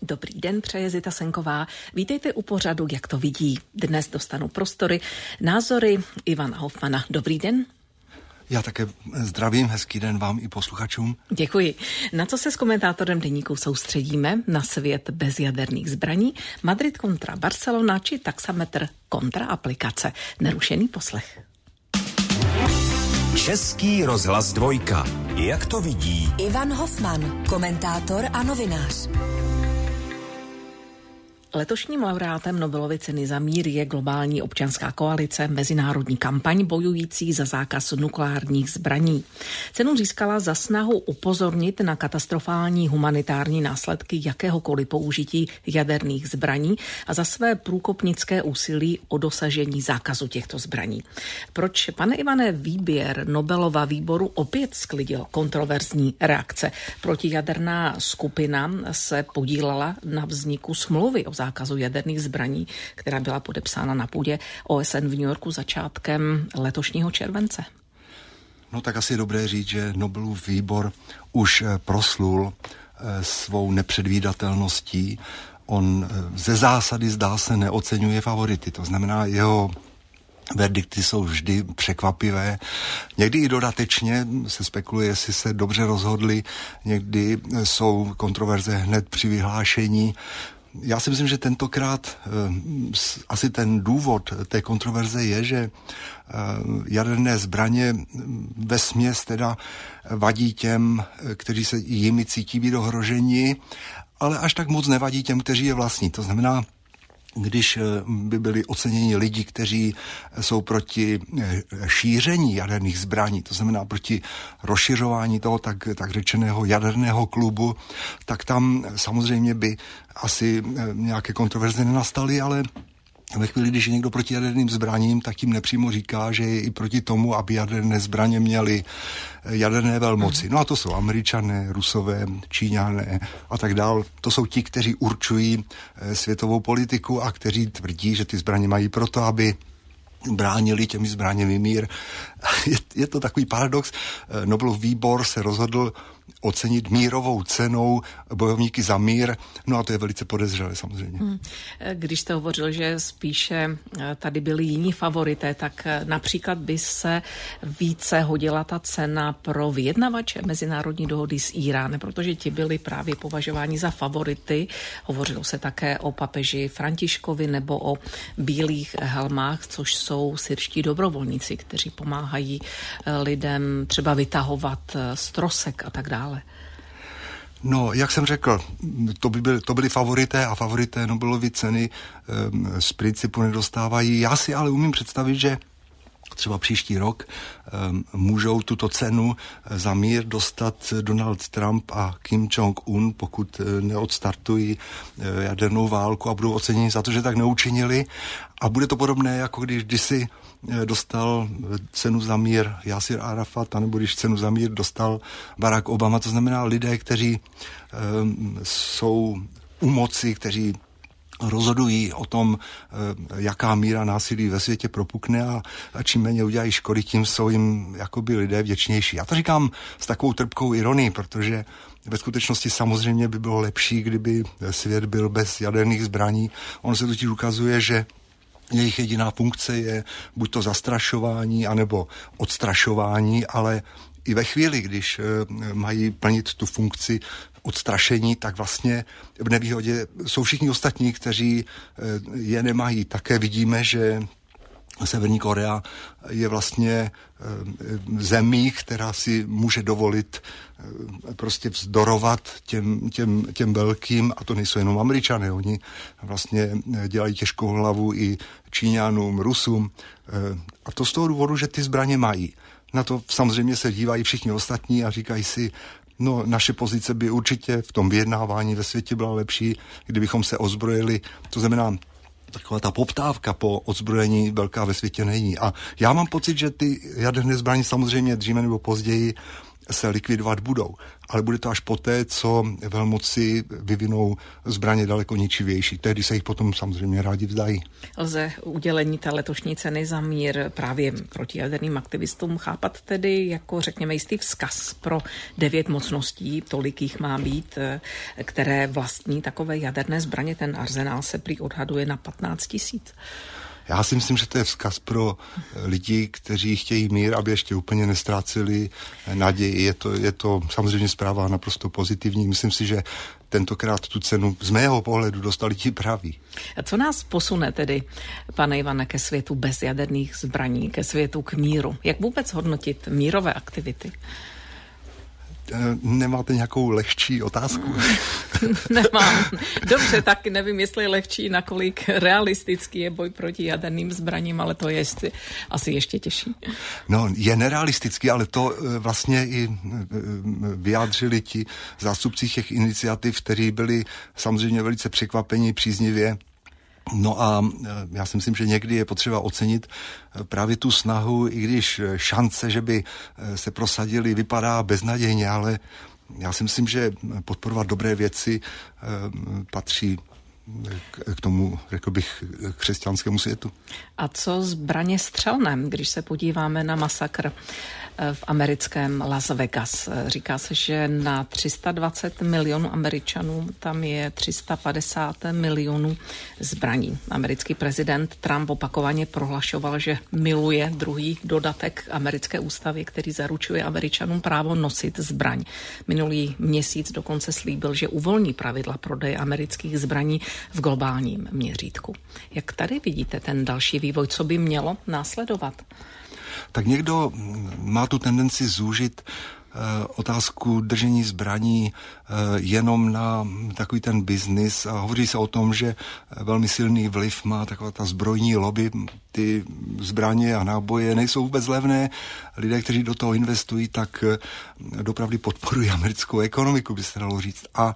Dobrý den, přeje Zita Senková. Vítejte u pořadu Jak to vidí. Dnes dostanu prostory, názory Ivana Hofmana. Dobrý den. Já také zdravím, hezký den vám i posluchačům. Děkuji. Na co se s komentátorem deníku soustředíme? Na svět bez jaderných zbraní, Madrid kontra Barcelona či taxametr kontra aplikace. Nerušený poslech. Český rozhlas 2. Jak to vidí Ivan Hofman, komentátor a novinář. Letošním laureátem Nobelovy ceny za mír je globální občanská koalice, mezinárodní kampaň bojující za zákaz nukleárních zbraní. Cenu získala za snahu upozornit na katastrofální humanitární následky jakéhokoliv použití jaderných zbraní a za své průkopnické úsilí o dosažení zákazu těchto zbraní. Proč, pane Ivane, výběr Nobelova výboru opět sklidil kontroverzní reakce? Protijaderná skupina se podílela na vzniku smlouvy o zákazu jaderných zbraní, která byla podepsána na půdě OSN v New Yorku začátkem letošního července. No tak asi je dobré říct, že Nobelův výbor už proslul svou nepředvídatelností. On ze zásady, zdá se, neoceňuje favority. To znamená, jeho verdikty jsou vždy překvapivé. Někdy i dodatečně se spekuluje, jestli se dobře rozhodli. Někdy jsou kontroverze hned při vyhlášení. Já si myslím, že tentokrát asi ten důvod té kontroverze je, že jaderné zbraně vesměs teda vadí těm, kteří se jimi cítí být ohroženi, ale až tak moc nevadí těm, kteří je vlastní. To znamená, když by byli oceněni lidi, kteří jsou proti šíření jaderných zbraní, to znamená proti rozšiřování toho tak řečeného jaderného klubu, tak tam samozřejmě by asi nějaké kontroverze nenastaly, ale ve chvíli, když je někdo proti jaderným zbraním, tak tím nepřímo říká, že je i proti tomu, aby jaderné zbraně měly jaderné velmoci. No a to jsou Američané, Rusové, Číňané a tak dál. To jsou ti, kteří určují světovou politiku a kteří tvrdí, že ty zbraně mají proto, aby bránili těmi zbraněmi mír. Je to takový paradox. Nobelův výbor se rozhodl ocenit mírovou cenou bojovníky za mír, no a to je velice podezřelé samozřejmě. Když jste hovořil, že spíše tady byli jiní favorité, tak například by se více hodila ta cena pro vyjednavače mezinárodní dohody s Íránem, protože ti byli právě považováni za favority. Hovořilo se také o papeži Františkovi nebo o bílých helmách, což jsou syrští dobrovolníci, kteří pomáhají lidem třeba vytahovat z trosek a tak dále. No, jak jsem řekl, to byly favorité a favorité Nobelovy ceny z principu nedostávají. Já si ale umím představit, že třeba příští rok můžou tuto cenu za mír dostat Donald Trump a Kim Jong-un, pokud neodstartují jadernou válku a budou oceněni za to, že tak neučinili. A bude to podobné, jako když kdysi dostal cenu za mír Jasir Arafat, anebo když cenu za mír dostal Barack Obama. To znamená lidé, kteří jsou u moci, kteří rozhodují o tom, jaká míra násilí ve světě propukne a čím méně udělají škody, tím jsou jim jakoby lidé vděčnější. Já to říkám s takovou trpkou ironii, protože ve skutečnosti samozřejmě by bylo lepší, kdyby svět byl bez jaderných zbraní. On se totiž ukazuje, že jejich jediná funkce je buď to zastrašování, anebo odstrašování, ale i ve chvíli, když mají plnit tu funkci odstrašení, tak vlastně v nevýhodě jsou všichni ostatní, kteří je nemají. Také vidíme, že Severní Korea je vlastně zemí, která si může dovolit prostě vzdorovat těm velkým, a to nejsou jenom Američané, oni vlastně dělají těžkou hlavu i Číňanům, Rusům, a to z toho důvodu, že ty zbraně mají. Na to samozřejmě se dívají všichni ostatní a říkají si, no, naše pozice by určitě v tom vyjednávání ve světě byla lepší, kdybychom se ozbrojili. To znamená, taková ta poptávka po odzbrojení velká ve světě není. A já mám pocit, že ty jaderné zbraně samozřejmě dříve nebo později se likvidovat budou. ale bude to až poté, co velmoci vyvinou zbraně daleko ničivější. Tehdy se jich potom samozřejmě rádi vzdají. Lze udělení té letošní ceny za mír právě proti jaderným aktivistům chápat tedy jako, řekněme, jistý vzkaz pro 9 mocností, tolik jich má být, které vlastní takové jaderné zbraně. Ten arzenál se prý odhaduje na 15 000. Já si myslím, že to je vzkaz pro lidi, kteří chtějí mír, aby ještě úplně nestráceli naději. Je to samozřejmě zpráva naprosto pozitivní. Myslím si, že tentokrát tu cenu z mého pohledu dostali ti praví. A co nás posune tedy, pane Ivane, ke světu bez jaderných zbraní, ke světu k míru? Jak vůbec hodnotit mírové aktivity? Nemáte nějakou lehčí otázku? Nemám. Dobře, tak nevím, jestli je lehčí, nakolik realistický je boj proti jaderným zbraním, ale to je asi ještě těžší. No, je nerealistický, ale to vlastně i vyjádřili ti zástupci těch iniciativ, kteří byli samozřejmě velice překvapení příznivě. No a já si myslím, že někdy je potřeba ocenit právě tu snahu, i když šance, že by se prosadili, vypadá beznadějně, ale já si myslím, že podporovat dobré věci patří k tomu, řekl bych, křesťanskému světu. A co zbraně střelné, když se podíváme na masakr v americkém Las Vegas? Říká se, že na 320 milionů Američanů tam je 350 milionů zbraní. Americký prezident Trump opakovaně prohlašoval, že miluje druhý dodatek americké ústavy, který zaručuje Američanům právo nosit zbraň. Minulý měsíc dokonce slíbil, že uvolní pravidla prodeje amerických zbraní v globálním měřítku. Jak tady vidíte ten další vývoj, co by mělo následovat? Tak někdo má tu tendenci zúžit otázku držení zbraní jenom na takový ten biznis a hovoří se o tom, že velmi silný vliv má taková ta zbrojní lobby. Ty zbraně a náboje nejsou vůbec levné. Lidé, kteří do toho investují, tak dopravdy podporují americkou ekonomiku, by se dalo říct. A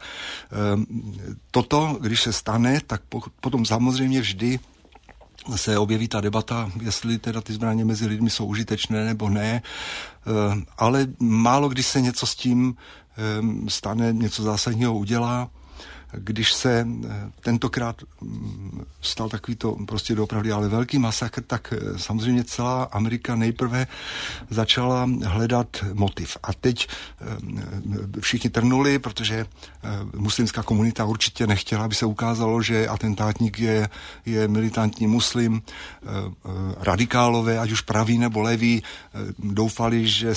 toto, když se stane, tak potom samozřejmě vždy se objeví ta debata, jestli teda ty zbraně mezi lidmi jsou užitečné nebo ne, ale málo když se něco s tím stane, něco zásadního udělá. Když se tentokrát stal takovýto prostě doopravdy ale velký masakr, tak samozřejmě celá Amerika nejprve začala hledat motiv. A teď všichni trnuli, protože muslimská komunita určitě nechtěla, aby se ukázalo, že atentátník je militantní muslim. Radikálové, ať už praví nebo leví, doufali, že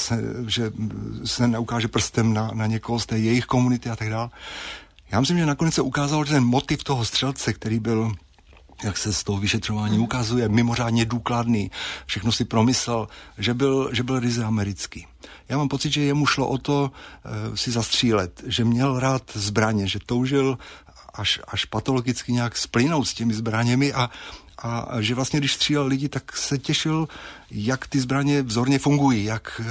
se neukáže prstem na někoho z té jejich komunity a tak dále. Já myslím, že nakonec se ukázalo, že ten motiv toho střelce, který byl, jak se z toho vyšetřování ukazuje, mimořádně důkladný, všechno si promyslel, že byl ryze americký. Já mám pocit, že jemu šlo o to si zastřílet, že měl rád zbraně, že toužil až patologicky nějak splynout s těmi zbraněmi a že vlastně, když střílel lidi, tak se těšil, jak ty zbraně vzorně fungují,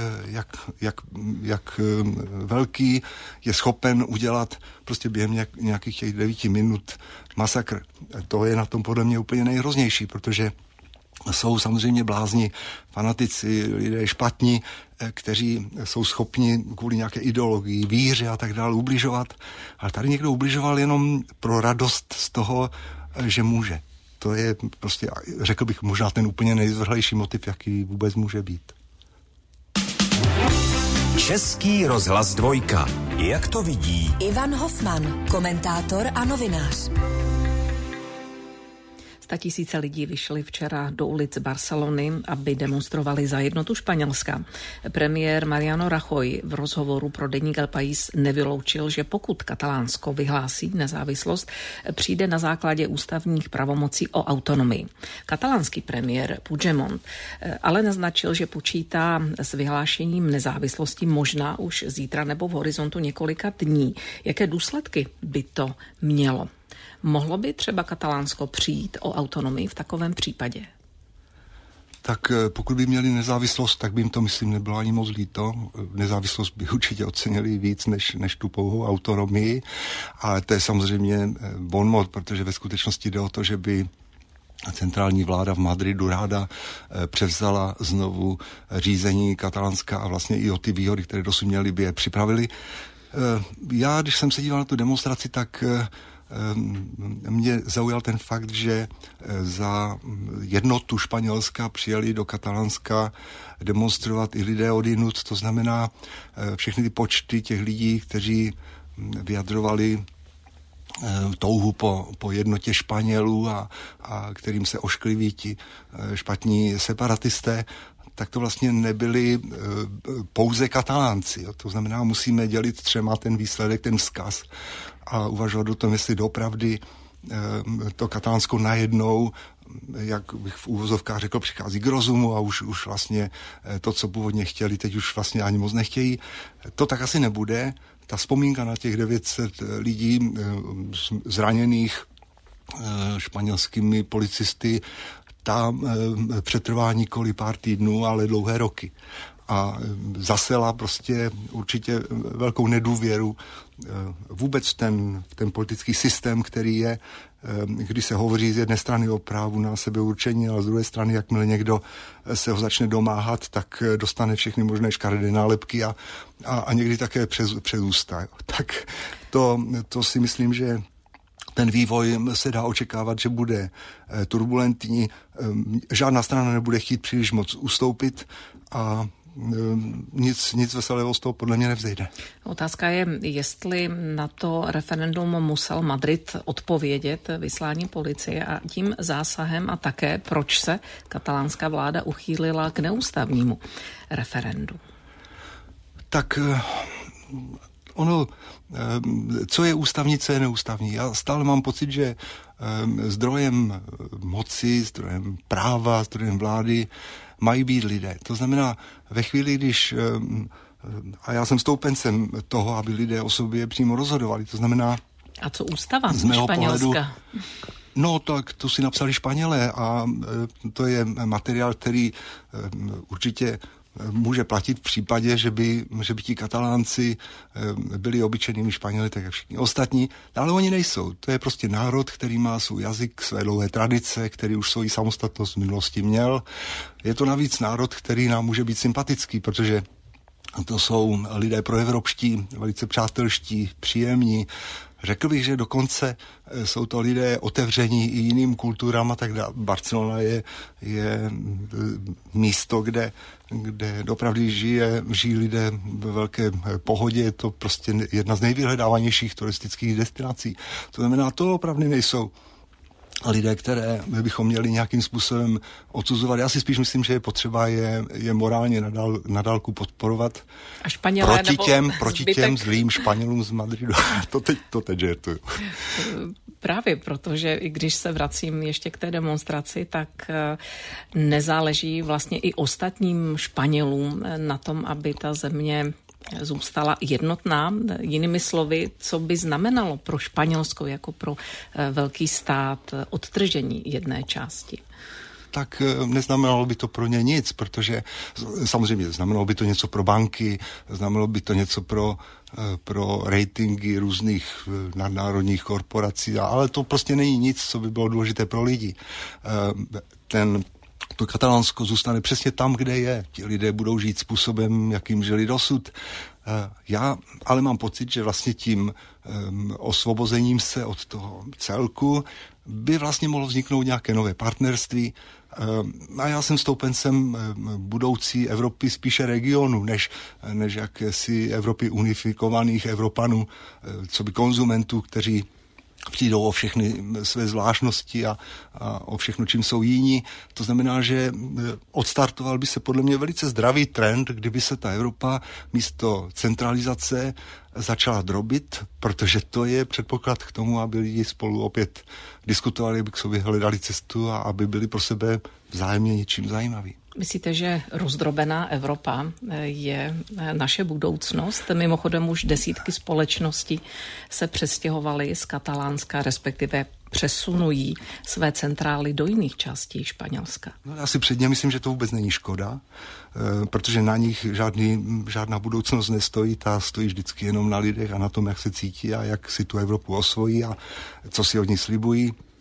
jak velký je schopen udělat prostě během nějakých těch 9 minut masakr. To je na tom podle mě úplně nejhroznější, protože jsou samozřejmě blázni, fanatici, lidé špatní, kteří jsou schopni kvůli nějaké ideologii, víře a tak dále ubližovat. Ale tady někdo ubližoval jenom pro radost z toho, že může. To je prostě, řekl bych, možná ten úplně nejzvrhlejší motiv, jaký vůbec může být. Český rozhlas 2. Jak to vidí Ivan Hofman, komentátor a novinář. 100 000 lidí vyšli včera do ulic Barcelony, aby demonstrovali za jednotu Španělska. Premiér Mariano Rajoy v rozhovoru pro deník El País nevyloučil, že pokud Katalánsko vyhlásí nezávislost, přijde na základě ústavních pravomocí o autonomii. Katalánský premiér Puigdemont ale naznačil, že počítá s vyhlášením nezávislosti možná už zítra nebo v horizontu několika dní. Jaké důsledky by to mělo? Mohlo by třeba Katalánsko přijít o autonomii v takovém případě? Tak pokud by měli nezávislost, tak by jim to, myslím, nebylo ani moc líto. Nezávislost by určitě ocenili víc než tu pouhou autonomii. Ale to je samozřejmě bonmot, protože ve skutečnosti jde o to, že by centrální vláda v Madridu ráda převzala znovu řízení Katalánska a vlastně i o ty výhody, které dosud měli, by je připravili. Já, když jsem se díval na tu demonstraci, tak mě zaujal ten fakt, že za jednotu Španělska přijeli do Katalánska demonstrovat i lidé odjinud, to znamená všechny ty počty těch lidí, kteří vyjadřovali touhu po jednotě Španělů a kterým se oškliví ti špatní separatisté, tak to vlastně nebyli pouze Katalánci. To znamená, musíme dělit třema ten výsledek, ten vzkaz a uvažovat o tom, jestli doopravdy to Katalánsko najednou, jak bych v úvozovkách řekl, přichází k rozumu a už vlastně to, co původně chtěli, teď už vlastně ani moc nechtějí. To tak asi nebude. Ta vzpomínka na těch 900 lidí zraněných španělskými policisty, ta přetrvá nikoli pár týdnů, ale dlouhé roky. A zasela prostě určitě velkou nedůvěru vůbec ten politický systém, který je, když se hovoří z jedné strany o právu na sebeurčení, ale z druhé strany, jakmile někdo se ho začne domáhat, tak dostane všechny možné škaredé nálepky a někdy také přes ústa. Tak to si myslím, že ten vývoj se dá očekávat, že bude turbulentní. Žádná strana nebude chtít příliš moc ustoupit a nic veselého z toho podle mě nevzejde. Otázka je, jestli na to referendum musel Madrid odpovědět vysláním policie a tím zásahem a také, proč se katalánská vláda uchýlila k neústavnímu referendu. Tak ono, co je ústavní, co je neústavní. Já stále mám pocit, že zdrojem moci, zdrojem práva, zdrojem vlády mají být lidé. To znamená, ve chvíli, když, a já jsem stoupencem toho, aby lidé o sobě přímo rozhodovali, to znamená... A co ústava Španělska? Pohledu, no, tak to si napsali Španělé a to je materiál, který určitě může platit v případě, že by ti Katalánci byli obyčejnými Španěli, tak jak všichni ostatní, ale oni nejsou. To je prostě národ, který má svůj jazyk, své dlouhé tradice, který už svoji samostatnost v minulosti měl. Je to navíc národ, který nám může být sympatický, protože to jsou lidé proevropští, velice přátelští, příjemní. Řekl bych, že dokonce jsou to lidé otevření i jiným kulturám a tak dále. Barcelona je místo, kde opravdu žijí lidé ve velké pohodě. Je to prostě jedna z nejvyhledávanějších turistických destinací. To znamená, to opravdu nejsou lidé, které bychom měli nějakým způsobem odsuzovat. Já si spíš myslím, že je potřeba je morálně nadálku podporovat. A Španělé proti těm zlým Španělům z Madridu. To teď žertuju. Právě, protože i když se vracím ještě k té demonstraci, tak nezáleží vlastně i ostatním Španělům na tom, aby ta země zůstala jednotná. Jinými slovy, co by znamenalo pro Španělsko jako pro velký stát odtržení jedné části? Tak neznamenalo by to pro ně nic, protože samozřejmě znamenalo by to něco pro banky, znamenalo by to něco pro ratingy různých nadnárodních korporací, ale to prostě není nic, co by bylo důležité pro lidi. To Katalánsko zůstane přesně tam, kde je. Ti lidé budou žít způsobem, jakým žili dosud. Já ale mám pocit, že vlastně tím osvobozením se od toho celku by vlastně mohlo vzniknout nějaké nové partnerství. A já jsem stoupencem budoucí Evropy spíše regionu, než jakési Evropy unifikovaných Evropanů, co by konzumentů, kteří přijdou o všechny své zvláštnosti a o všechno, čím jsou jiní. To znamená, že odstartoval by se podle mě velice zdravý trend, kdyby se ta Evropa místo centralizace začala drobit, protože to je předpoklad k tomu, aby lidi spolu opět diskutovali, aby k sobě hledali cestu a aby byli pro sebe vzájemně něčím zajímaví. Myslíte, že rozdrobená Evropa je naše budoucnost? Mimochodem už desítky společností se přestěhovaly z Katalánska, respektive přesunují své centrály do jiných částí Španělska. No, já si předně myslím, že to vůbec není škoda, protože na nich žádná budoucnost nestojí, ta stojí vždycky jenom na lidech a na tom, jak se cítí a jak si tu Evropu osvojí a co si od ní slibují.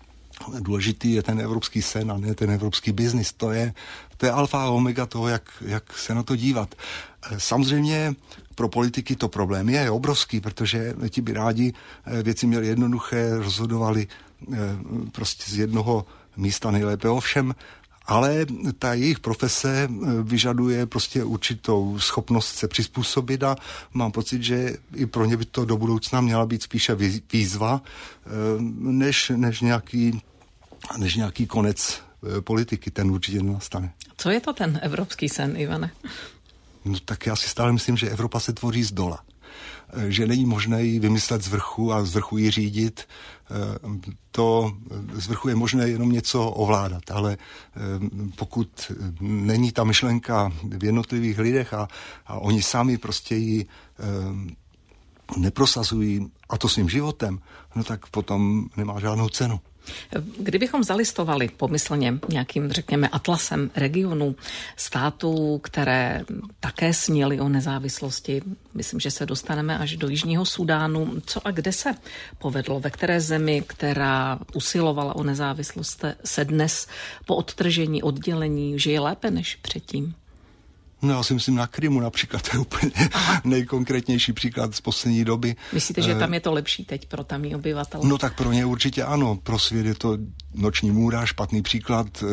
důležitý je ten evropský sen a ne ten evropský biznis. To je alfa a omega toho, jak se na to dívat. Samozřejmě pro politiky to problém je obrovský, protože ti by rádi věci měli jednoduché, rozhodovali prostě z jednoho místa nejlépe. Ovšem, ale ta jejich profese vyžaduje prostě určitou schopnost se přizpůsobit a mám pocit, že i pro ně by to do budoucna měla být spíše výzva, než nějaký konec politiky. Ten určitě nenastane. Co je to ten evropský sen, Ivane? No tak já si stále myslím, že Evropa se tvoří z dola. Že není možné ji vymyslet z vrchu a z vrchu ji řídit. To z vrchu je možné jenom něco ovládat, ale pokud není ta myšlenka v jednotlivých lidech a oni sami prostě ji neprosazují, a to svým životem, no tak potom nemá žádnou cenu. Kdybychom zalistovali pomyslně nějakým, řekněme, atlasem regionů, států, které také snily o nezávislosti, myslím, že se dostaneme až do Jižního Súdánu, co a kde se povedlo, ve které zemi, která usilovala o nezávislost, se dnes po odtržení, oddělení žije lépe než předtím? No já si myslím na Krymu například, to je úplně nejkonkrétnější příklad z poslední doby. Myslíte, že tam je to lepší teď pro tamní obyvatele? No tak pro ně určitě ano, pro svět je to noční můra, špatný příklad,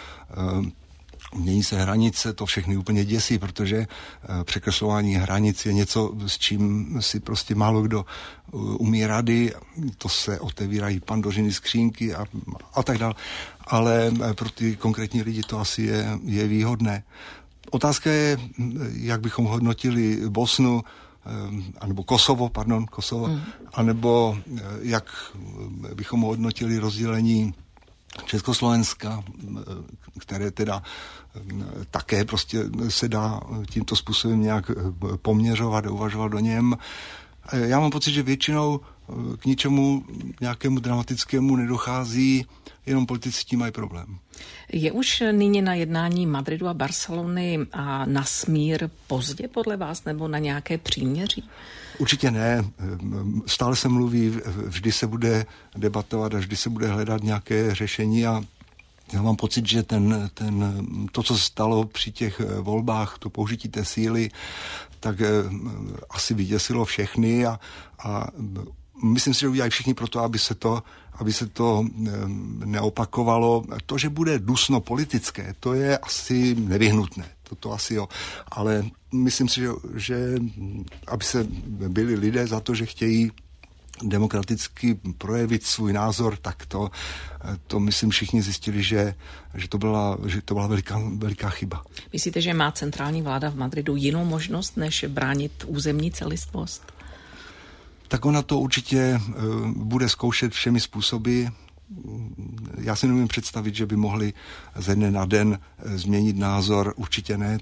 mění se hranice, to všechny úplně děsí, protože překreslování hranic je něco, s čím si prostě málo kdo umí rady, to se otevírají Pandořiny skřínky a tak dále, ale pro ty konkrétní lidi to asi je výhodné. Otázka je, jak bychom hodnotili Bosnu, anebo Kosovo, anebo jak bychom hodnotili rozdělení Československa, které teda také prostě se dá tímto způsobem nějak poměřovat, uvažovat o něm. Já mám pocit, že většinou k ničemu nějakému dramatickému nedochází, jenom politici tím mají problém. Je už nyní na jednání Madridu a Barcelony a na smír pozdě podle vás, nebo na nějaké příměří? Určitě ne. Stále se mluví, vždy se bude debatovat a vždy se bude hledat nějaké řešení a já mám pocit, že to, co se stalo při těch volbách, to použití té síly, tak asi vyděsilo všechny a myslím si, že udělají všichni pro to, aby se to neopakovalo. To, že bude dusno politické, to je asi nevyhnutné. To asi jo. Ale myslím si, že aby se byli lidé za to, že chtějí demokraticky projevit svůj názor, tak to myslím všichni zjistili, že to byla veliká chyba. Myslíte, že má centrální vláda v Madridu jinou možnost, než bránit územní celistvost? Tak ona to určitě bude zkoušet všemi způsoby. Já si nemůžu představit, že by mohli ze dne na den změnit názor. Určitě ne.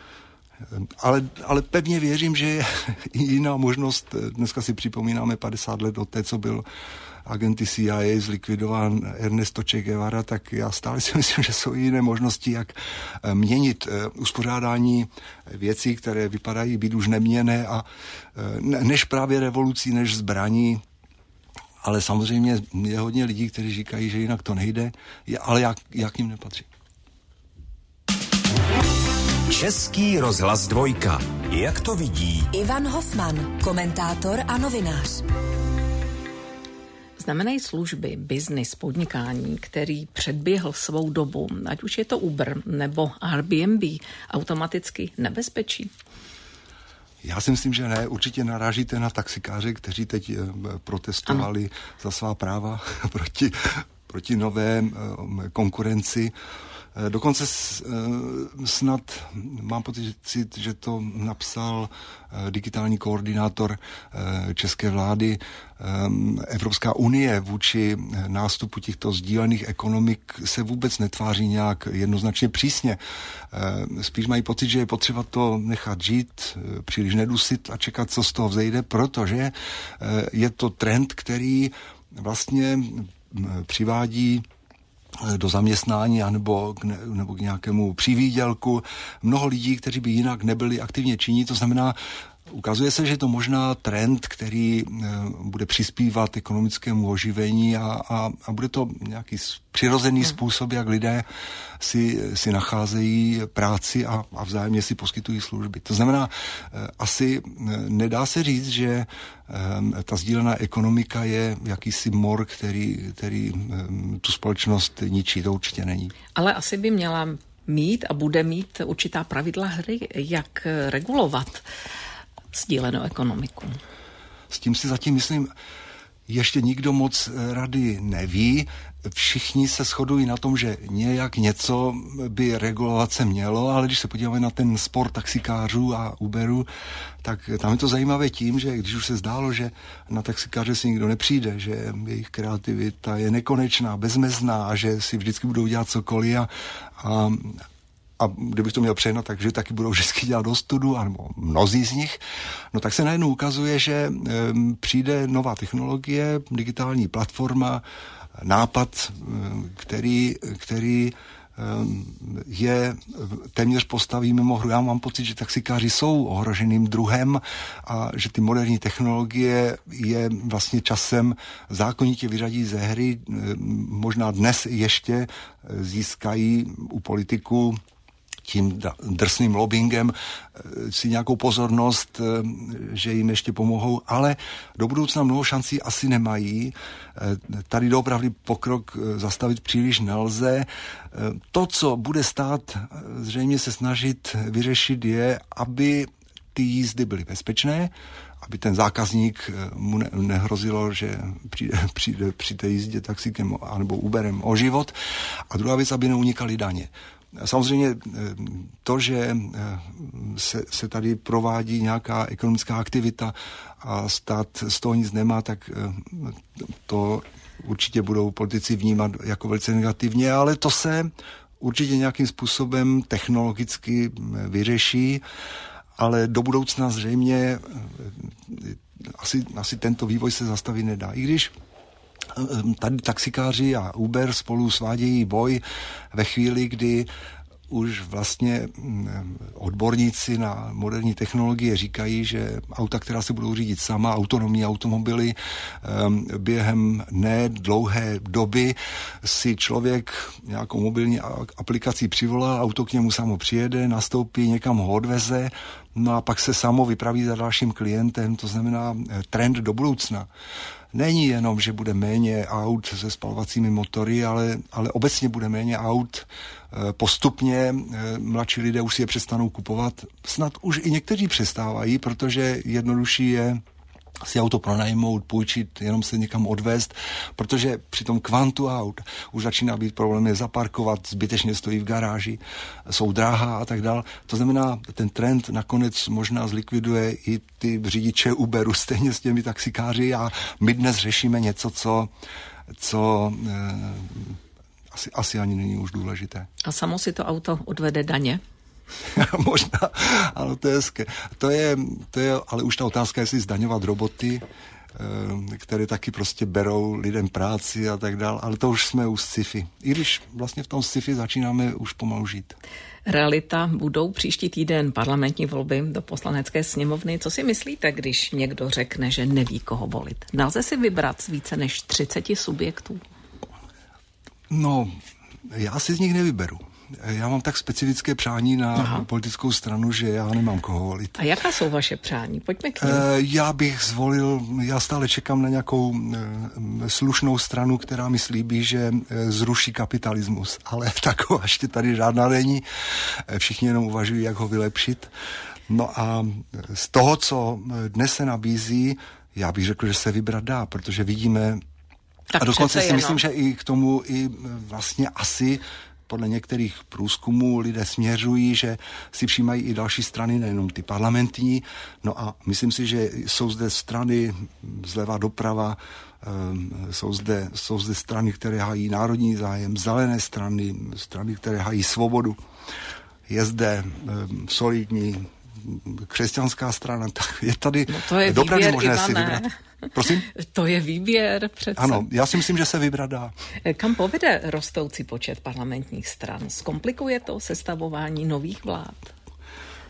Ale pevně věřím, že je jiná možnost. Dneska si připomínáme 50 let od té, co byl agenty CIA zlikvidován Ernesto Che Guevara, tak já stále si myslím, že jsou jiné možnosti, jak měnit uspořádání věcí, které vypadají být už neměnné a než právě revolucí, než zbraní. Ale samozřejmě je hodně lidí, kteří říkají, že jinak to nejde, ale já k ním nepatří. Český rozhlas 2. Jak to vidí Ivan Hofman, komentátor a novinář. Znamenají služby, biznis, podnikání, který předběhl svou dobu, ať už je to Uber nebo Airbnb, automaticky nebezpečí? Já si myslím, že ne. Určitě narážíte na taxikáře, kteří teď protestovali za svá práva proti nové konkurenci. Dokonce snad mám pocit, že to napsal digitální koordinátor české vlády. Evropská unie vůči nástupu těchto sdílených ekonomik se vůbec netváří nějak jednoznačně přísně. Spíš mají pocit, že je potřeba to nechat žít, příliš nedusit a čekat, co z toho vzejde, protože je to trend, který vlastně přivádí do zaměstnání nebo k nějakému přivýdělku mnoho lidí, kteří by jinak nebyli aktivně činní. To znamená, Ukazuje se, že je to možná trend, který bude přispívat ekonomickému oživení a bude to nějaký přirozený způsob, jak lidé si nacházejí práci a vzájemně si poskytují služby. To znamená, asi nedá se říct, že ta sdílená ekonomika je jakýsi mor, který tu společnost ničí. To určitě není. Ale asi by měla mít a bude mít určitá pravidla hry, jak regulovat sdílenou ekonomiku. S tím si zatím myslím, ještě nikdo moc rady neví. Všichni se shodují na tom, že nějak něco by regulovat se mělo, ale když se podíváme na ten spor taxikářů a Uberu, tak tam je to zajímavé tím, že když už se zdálo, že na taxikáře si nikdo nepřijde, že jejich kreativita je nekonečná, bezmezná a že si vždycky budou dělat cokoliv a kdybych to měl přehnat, takže taky budou vždycky dělat do studu, nebo mnozí z nich, no tak se najednou ukazuje, že přijde nová technologie, digitální platforma, nápad, který je téměř postaví mimo hru. Já mám pocit, že taxikáři jsou ohroženým druhem a že ty moderní technologie je vlastně časem zákonitě vyřadí ze hry. Možná dnes ještě získají u politiků tím drsným lobbyingem si nějakou pozornost, že jim ještě pomohou, ale do budoucna mnoho šancí asi nemají. Tady doopravdy pokrok zastavit příliš nelze. To, co bude stát zřejmě se snažit vyřešit, je, aby ty jízdy byly bezpečné, aby ten zákazník mu nehrozilo, že přijde při té jízdě taxíkem anebo Uberem o život. A druhá věc, aby neunikaly daně. Samozřejmě to, že se tady provádí nějaká ekonomická aktivita a stát z toho nic nemá, tak to určitě budou politici vnímat jako velice negativně, ale to se určitě nějakým způsobem technologicky vyřeší, ale do budoucna zřejmě asi tento vývoj se zastavit nedá. I když tady taxikáři a Uber spolu svádějí boj ve chvíli, kdy už vlastně odborníci na moderní technologie říkají, že auta, která se budou řídit sama, autonomní automobily, během nedlouhé doby si člověk nějakou mobilní aplikací přivolá, auto k němu samo přijede, nastoupí, někam ho odveze, no a pak se samo vypraví za dalším klientem, to znamená trend do budoucna. Není jenom, že bude méně aut se spalovacími motory, ale obecně bude méně aut. Postupně mladší lidé už si je přestanou kupovat. Snad už i někteří přestávají, protože jednodušší je si auto pronajmout, půjčit, jenom se někam odvést, protože při tom kvantu aut už začíná být problém je zaparkovat, zbytečně stojí v garáži, jsou dráhá a tak dál. To znamená, ten trend nakonec možná zlikviduje i ty řidiče Uberu stejně s těmi taxikáři a my dnes řešíme něco, co asi ani není už důležité. A samo si to auto odvede daně? Možná, ano, to je hezké. To je, ale už ta otázka, jestli zdaňovat roboty, které taky prostě berou lidem práci a tak dál, ale to už jsme u sci-fi. I když vlastně v tom sci-fi začínáme už pomalu žít. Realita, budou příští týden parlamentní volby do Poslanecké sněmovny. Co si myslíte, když někdo řekne, že neví, koho volit? Nelze si vybrat z více než 30 subjektů? No, já si z nich nevyberu. Já mám tak specifické přání na politickou stranu, že já nemám koho volit. A jaká jsou vaše přání? Pojďme k nim. Já bych zvolil, já stále čekám na nějakou slušnou stranu, která mi slíbí, že zruší kapitalismus. Ale taková ještě tady žádná není. Všichni jenom uvažují, jak ho vylepšit. No a z toho, co dnes se nabízí, já bych řekl, že se vybrat dá, protože vidíme, tak a dokonce si myslím, že i k tomu i vlastně asi podle některých průzkumů lidé směřují, že si všímají i další strany, nejenom ty parlamentní. No a myslím si, že jsou zde strany zleva doprava, jsou zde strany, které hájí národní zájem, zelené strany, které hájí svobodu. Je zde solidní křesťanská strana, tak je tady dobré možné si vybrat. Prosím? To je výběr přece. Ano, já si myslím, že se vybrat dá. Kam povede rostoucí počet parlamentních stran? Zkomplikuje to sestavování nových vlád?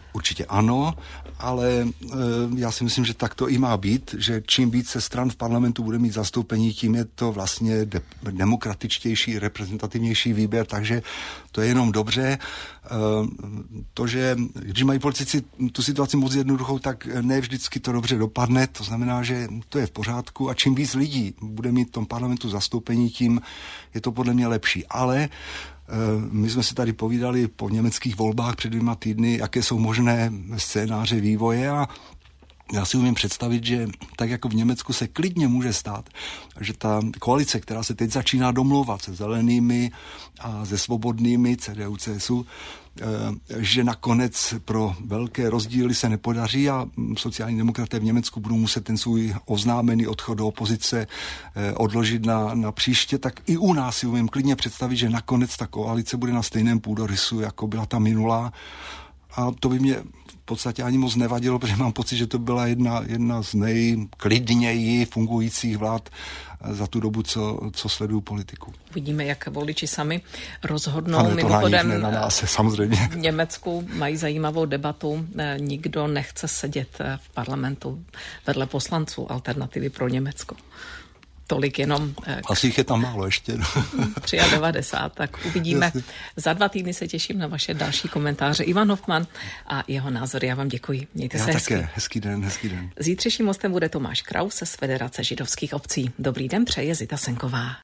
Určitě ano, ale já si myslím, že tak to i má být, že čím více stran v parlamentu bude mít zastoupení, tím je to vlastně demokratičtější, reprezentativnější výběr, takže to je jenom dobře. To, že když mají politici tu situaci moc jednoduchou, tak ne vždycky to dobře dopadne, to znamená, že to je v pořádku a čím víc lidí bude mít v tom parlamentu zastoupení, tím je to podle mě lepší. Ale my jsme si tady povídali po německých volbách před 2 týdny, jaké jsou možné scénáře vývoje a já si umím představit, že tak jako v Německu se klidně může stát, že ta koalice, která se teď začíná domlouvat se zelenými a se svobodnými, CDU, CSU, že nakonec pro velké rozdíly se nepodaří a sociální demokraté v Německu budou muset ten svůj oznámený odchod do opozice odložit na příště, tak i u nás si umím klidně představit, že nakonec ta koalice bude na stejném půdorysu, jako byla ta minulá. A to by mě v podstatě ani moc nevadilo, protože mám pocit, že to byla jedna z nejklidněji fungujících vlád za tu dobu, co sleduju politiku. Uvidíme, jak voliči sami rozhodnou. Ano, mimochodem na nás, samozřejmě. V Německu mají zajímavou debatu. Nikdo nechce sedět v parlamentu vedle poslanců Alternativy pro Německo. Tolik jenom... Asi jich je tam málo ještě. 93, tak uvidíme. Jasně. Za 2 týdny se těším na vaše další komentáře. Ivan Hofman a jeho názory. Já vám děkuji. Mějte se hezky. Také. Hezký den. Zítřejším hostem bude Tomáš Kraus z Federace židovských obcí. Dobrý den, přeje Zita Senková.